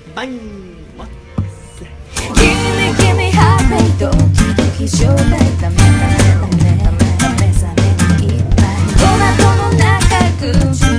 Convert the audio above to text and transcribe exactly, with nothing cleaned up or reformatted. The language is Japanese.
バイン君君ハーレイドキドキ状態ダメダメダメダメダメ目覚めにいっぱいトマトの中口